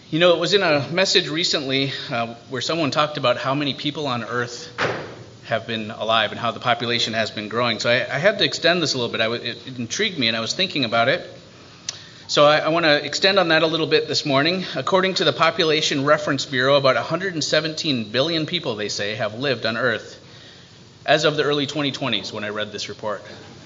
You know, it was in a message recently where someone talked about how many people on Earth have been alive and how the population has been growing. So I had to extend this a little bit. It intrigued me, and I was thinking about it. So I want to extend on that a little bit this morning. According to the Population Reference Bureau, about 117 billion people, they say, have lived on Earth as of the early 2020s when I read this report.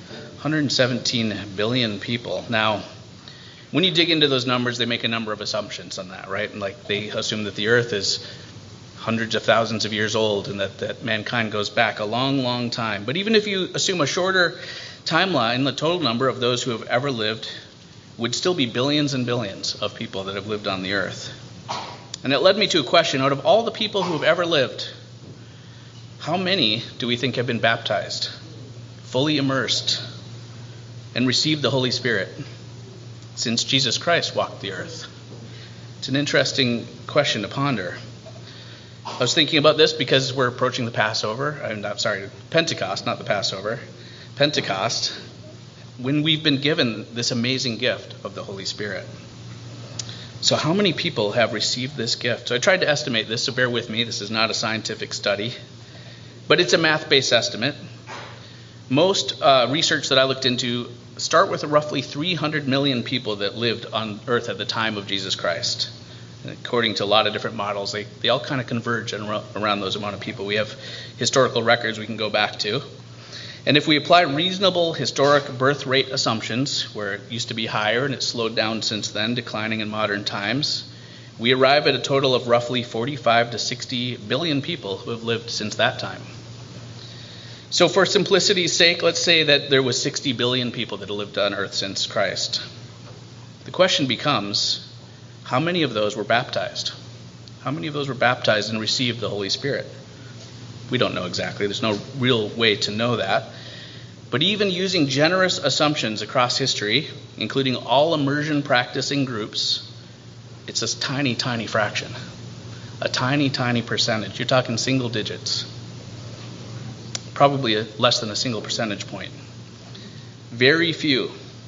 117 billion people. Now, when you dig into those numbers, they make a number of assumptions on that, right? And like they assume that the Earth is hundreds of thousands of years old and that mankind goes back a long, long time. But even if you assume a shorter timeline, the total number of those who have ever lived would still be billions and billions of people that have lived on the Earth. And it led me to a question. Out of all the people who have ever lived, how many do we think have been baptized, fully immersed, and received the Holy Spirit since Jesus Christ walked the earth? It's an interesting question to ponder. I was thinking about this because we're approaching the Passover. Pentecost, not the Passover. Pentecost, when we've been given this amazing gift of the Holy Spirit. So how many people have received this gift? So I tried to estimate this, so bear with me. This is not a scientific study, but it's a math-based estimate. Most research that I looked into start with roughly 300 million people that lived on Earth at the time of Jesus Christ. And according to a lot of different models, they all kind of converge around those amount of people. We have historical records we can go back to. And if we apply reasonable historic birth rate assumptions, where it used to be higher and it's slowed down since then, declining in modern times, we arrive at a total of roughly 45 to 60 billion people who have lived since that time. So for simplicity's sake, let's say that there was 60 billion people that have lived on Earth since Christ. The question becomes, how many of those were baptized? How many of those were baptized and received the Holy Spirit? We don't know exactly. There's no real way to know that. But even using generous assumptions across history, including all immersion practicing groups, it's a tiny, tiny fraction. A tiny, tiny percentage. You're talking single digits. Probably less than a single percentage point. Very few,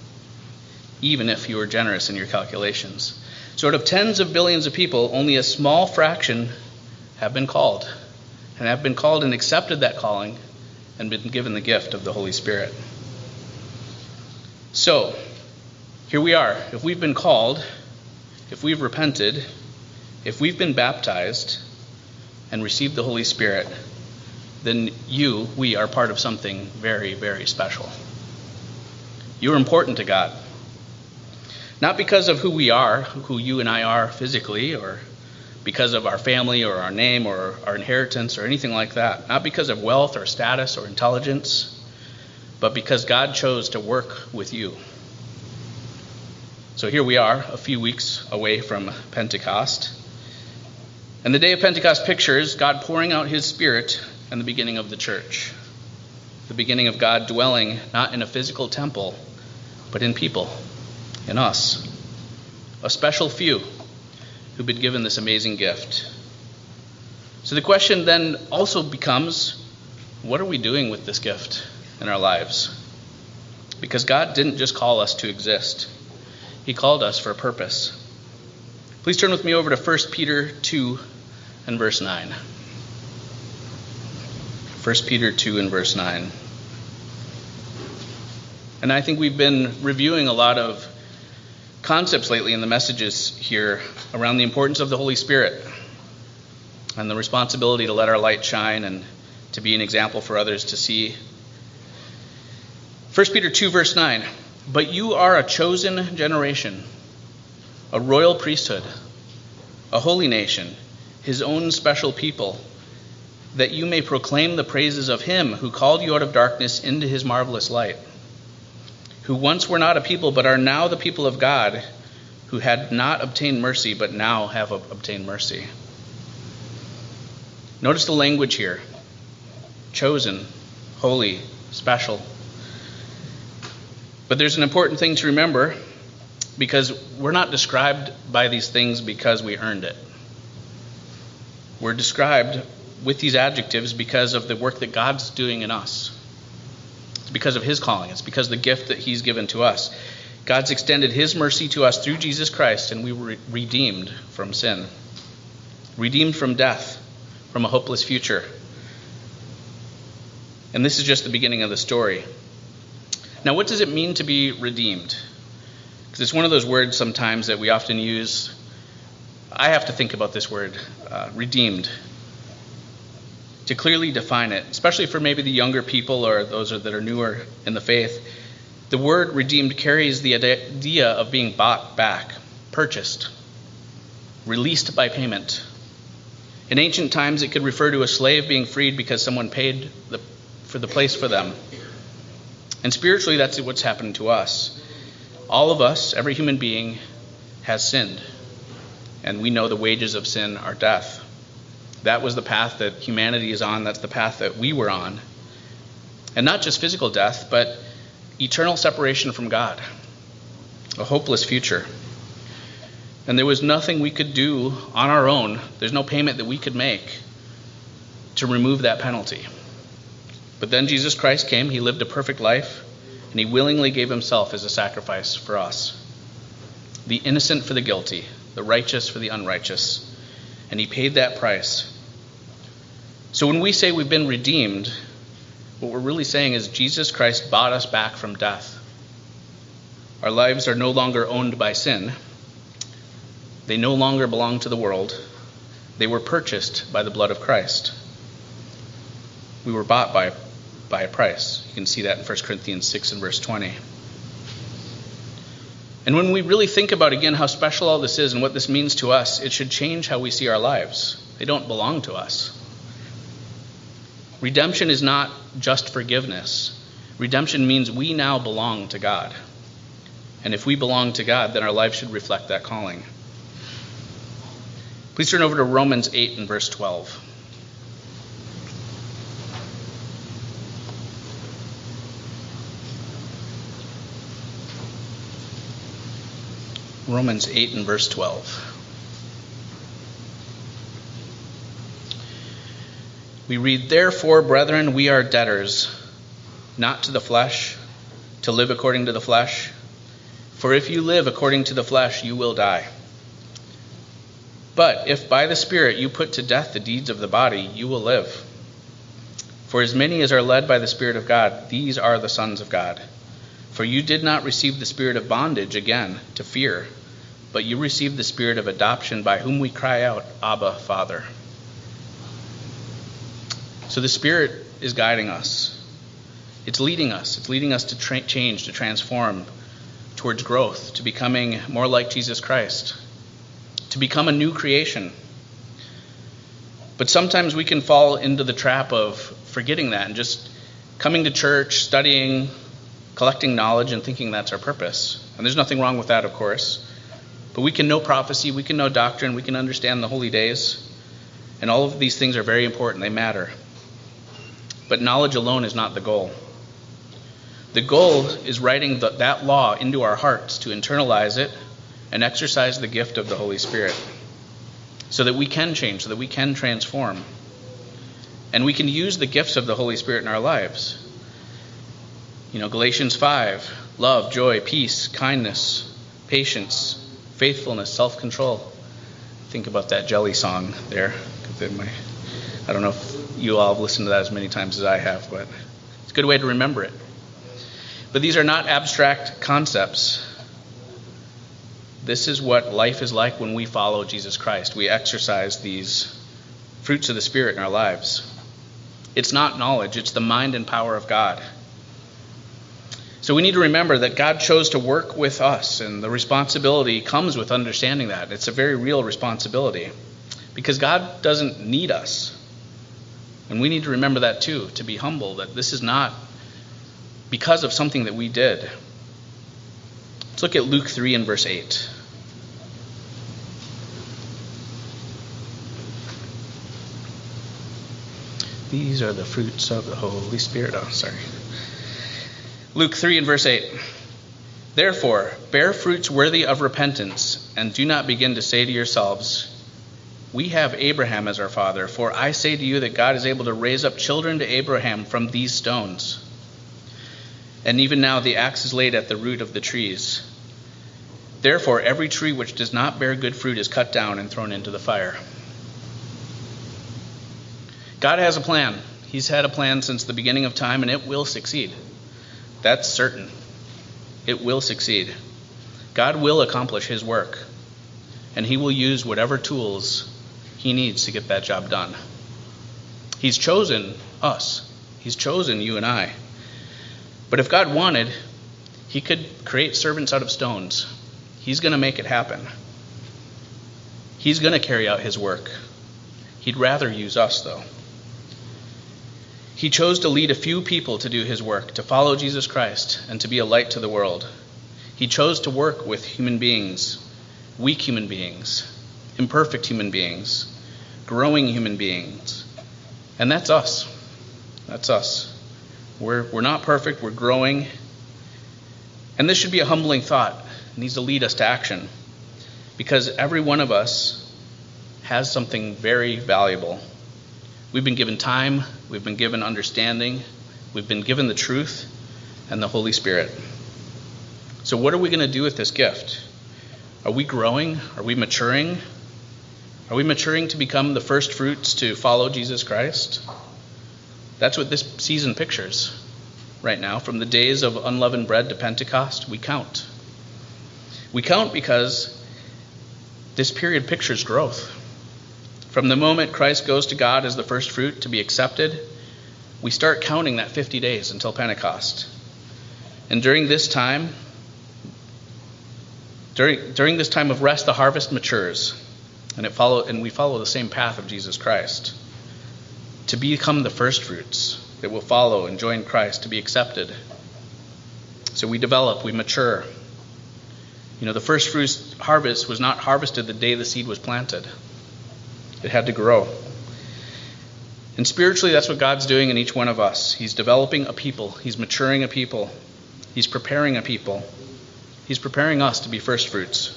even if you were generous in your calculations. So out of tens of billions of people, only a small fraction have been called, and have been called and accepted that calling and been given the gift of the Holy Spirit. So, here we are. If we've been called, if we've repented, if we've been baptized and received the Holy Spirit, then we are part of something very, very special. You're important to God. Not because of who we are, who you and I are physically, or because of our family or our name or our inheritance or anything like that. Not because of wealth or status or intelligence, but because God chose to work with you. So here we are, a few weeks away from Pentecost. And the day of Pentecost pictures God pouring out his Spirit and the beginning of the church. The beginning of God dwelling not in a physical temple, but in people, in us. A special few who've been given this amazing gift. So the question then also becomes, what are we doing with this gift in our lives? Because God didn't just call us to exist. He called us for a purpose. Please turn with me over to 1 Peter 2 and verse 9. 1 Peter 2 and verse 9. And I think we've been reviewing a lot of concepts lately in the messages here around the importance of the Holy Spirit and the responsibility to let our light shine and to be an example for others to see. 1 Peter 2 verse 9. But you are a chosen generation, a royal priesthood, a holy nation, his own special people, that you may proclaim the praises of him who called you out of darkness into his marvelous light, who once were not a people but are now the people of God, who had not obtained mercy but now have obtained mercy. Notice the language here. Chosen, holy, special. But there's an important thing to remember, because we're not described by these things because we earned it. We're described with these adjectives because of the work that God's doing in us. It's because of his calling. It's because of the gift that he's given to us. God's extended his mercy to us through Jesus Christ, and we were redeemed from sin, redeemed from death, from a hopeless future. And this is just the beginning of the story. Now, what does it mean to be redeemed? Because it's one of those words sometimes that we often use. I have to think about this word, redeemed, to clearly define it, especially for maybe the younger people or those that are newer in the faith. The word redeemed carries the idea of being bought back, purchased, released by payment. In ancient times, it could refer to a slave being freed because someone paid for the place for them. And spiritually, that's what's happened to us. All of us, every human being, has sinned. And we know the wages of sin are death. That was the path that humanity is on. That's the path that we were on. And not just physical death, but eternal separation from God, a hopeless future. And there was nothing we could do on our own. There's no payment that we could make to remove that penalty. But then Jesus Christ came, he lived a perfect life, and he willingly gave himself as a sacrifice for us. The innocent for the guilty, the righteous for the unrighteous. And he paid that price. So when we say we've been redeemed, what we're really saying is Jesus Christ bought us back from death. Our lives are no longer owned by sin. They no longer belong to the world. They were purchased by the blood of Christ. We were bought by a price. You can see that in 1 Corinthians 6 and verse 20. And when we really think about, again, how special all this is and what this means to us, it should change how we see our lives. They don't belong to us. Redemption is not just forgiveness. Redemption means we now belong to God. And if we belong to God, then our life should reflect that calling. Please turn over to Romans 8 and verse 12. Romans 8 and verse 12. We read, "Therefore, brethren, we are debtors, not to the flesh, to live according to the flesh. For if you live according to the flesh, you will die. But if by the Spirit you put to death the deeds of the body, you will live. For as many as are led by the Spirit of God, these are the sons of God. For you did not receive the spirit of bondage again to fear, but you received the spirit of adoption by whom we cry out, Abba, Father." So the Spirit is guiding us. It's leading us. It's leading us to change, to transform towards growth, to becoming more like Jesus Christ, to become a new creation. But sometimes we can fall into the trap of forgetting that and just coming to church, studying, collecting knowledge, and thinking that's our purpose. And there's nothing wrong with that, of course. But we can know prophecy, we can know doctrine, we can understand the holy days. And all of these things are very important. They matter. But knowledge alone is not the goal. The goal is writing that law into our hearts to internalize it and exercise the gift of the Holy Spirit so that we can change, so that we can transform. And we can use the gifts of the Holy Spirit in our lives. Galatians 5, love, joy, peace, kindness, patience, faithfulness, self-control. Think about that Jelly song there. I don't know if you all have listened to that as many times as I have, but it's a good way to remember it. But these are not abstract concepts. This is what life is like when we follow Jesus Christ. We exercise these fruits of the Spirit in our lives. It's not knowledge, it's the mind and power of God. So we need to remember that God chose to work with us, and the responsibility comes with understanding that. It's a very real responsibility because God doesn't need us. And we need to remember that too, to be humble, that this is not because of something that we did. Let's look at Luke 3 and verse 8. These are the fruits of the Holy Spirit. Luke 3 and verse 8. "Therefore, bear fruits worthy of repentance, and do not begin to say to yourselves, 'We have Abraham as our father,' for I say to you that God is able to raise up children to Abraham from these stones. And even now the axe is laid at the root of the trees. Therefore, every tree which does not bear good fruit is cut down and thrown into the fire. God has a plan. He's had a plan since the beginning of time, and it will succeed. That's certain. It will succeed. God will accomplish his work, and he will use whatever tools he needs to get that job done. He's chosen us. He's chosen you and I. But if God wanted, he could create servants out of stones. He's going to make it happen. He's going to carry out his work. He'd rather use us, though. He chose to lead a few people to do his work, to follow Jesus Christ, and to be a light to the world. He chose to work with human beings, weak human beings, imperfect human beings, growing human beings. And that's us. That's us. We're not perfect. We're growing. And this should be a humbling thought. It needs to lead us to action. Because every one of us has something very valuable. We've been given time. We've been given understanding. We've been given the truth and the Holy Spirit. So what are we going to do with this gift? Are we growing? Are we maturing? Are we maturing to become the first fruits to follow Jesus Christ? That's what this season pictures right now. From the days of unleavened bread to Pentecost, we count. We count because this period pictures growth. From the moment Christ goes to God as the first fruit to be accepted, we start counting that 50 days until Pentecost. And during this time of rest, the harvest matures. And we follow the same path of Jesus Christ to become the first fruits that will follow and join Christ, to be accepted. So we develop, we mature. The first fruits harvest was not harvested the day the seed was planted. It had to grow. And spiritually, that's what God's doing in each one of us. He's developing a people. He's maturing a people. He's preparing a people. He's preparing us to be first fruits.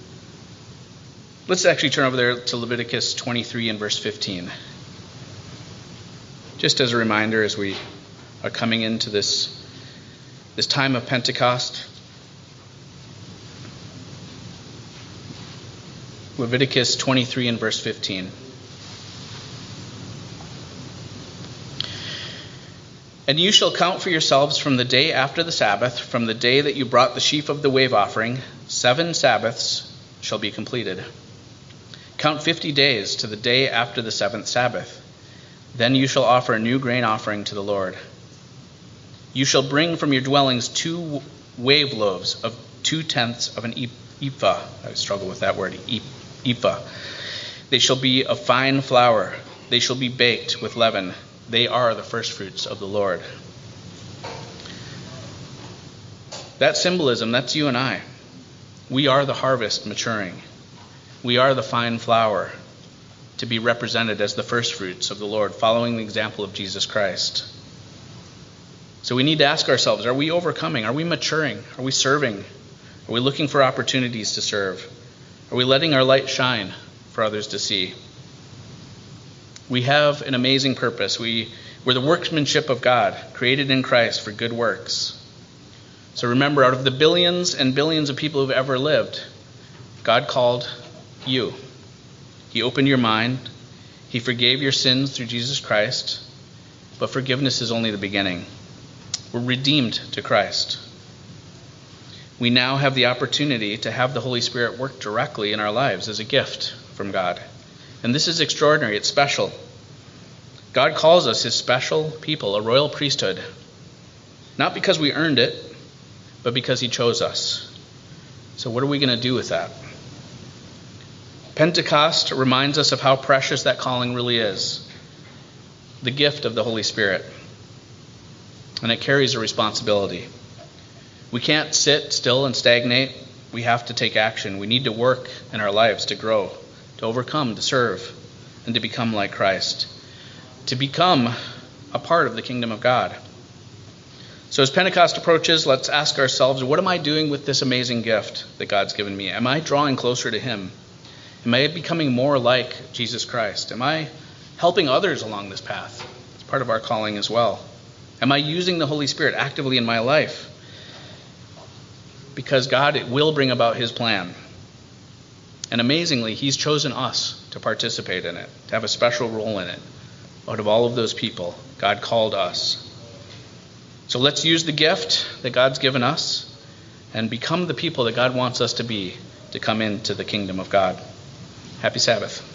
Let's actually turn over there to Leviticus 23 and verse 15. Just as a reminder, as we are coming into this time of Pentecost. Leviticus 23 and verse 15. And you shall count for yourselves from the day after the Sabbath, from the day that you brought the sheaf of the wave offering, 7 Sabbaths shall be completed. Count 50 days to the day after the 7th Sabbath. Then you shall offer a new grain offering to the Lord. You shall bring from your dwellings 2 wave loaves of 2/10 of an ephah. I struggle with that word, ephah. They shall be of fine flour. They shall be baked with leaven. They are the first fruits of the Lord. That symbolism, that's you and I. We are the harvest maturing. We are the fine flour to be represented as the first fruits of the Lord, following the example of Jesus Christ. So we need to ask ourselves, are we overcoming? Are we maturing? Are we serving? Are we looking for opportunities to serve? Are we letting our light shine for others to see? We have an amazing purpose. We're the workmanship of God, created in Christ for good works. So remember, out of the billions and billions of people who've ever lived, God called you. He opened your mind. He forgave your sins through Jesus Christ. But forgiveness is only the beginning. We're redeemed to Christ. We now have the opportunity to have the Holy Spirit work directly in our lives as a gift from God. And this is extraordinary. It's special. God calls us his special people, a royal priesthood. Not because we earned it, but because he chose us. So what are we going to do with that? Pentecost reminds us of how precious that calling really is. The gift of the Holy Spirit. And it carries a responsibility. We can't sit still and stagnate. We have to take action. We need to work in our lives to grow, to overcome, to serve, and to become like Christ. To become a part of the kingdom of God. So as Pentecost approaches, let's ask ourselves, what am I doing with this amazing gift that God's given me? Am I drawing closer to him? Am I becoming more like Jesus Christ? Am I helping others along this path? It's part of our calling as well. Am I using the Holy Spirit actively in my life? because God will bring about his plan. And amazingly, he's chosen us to participate in it, to have a special role in it. Out of all of those people, God called us. So let's use the gift that God's given us and become the people that God wants us to be to come into the kingdom of God. Happy Sabbath.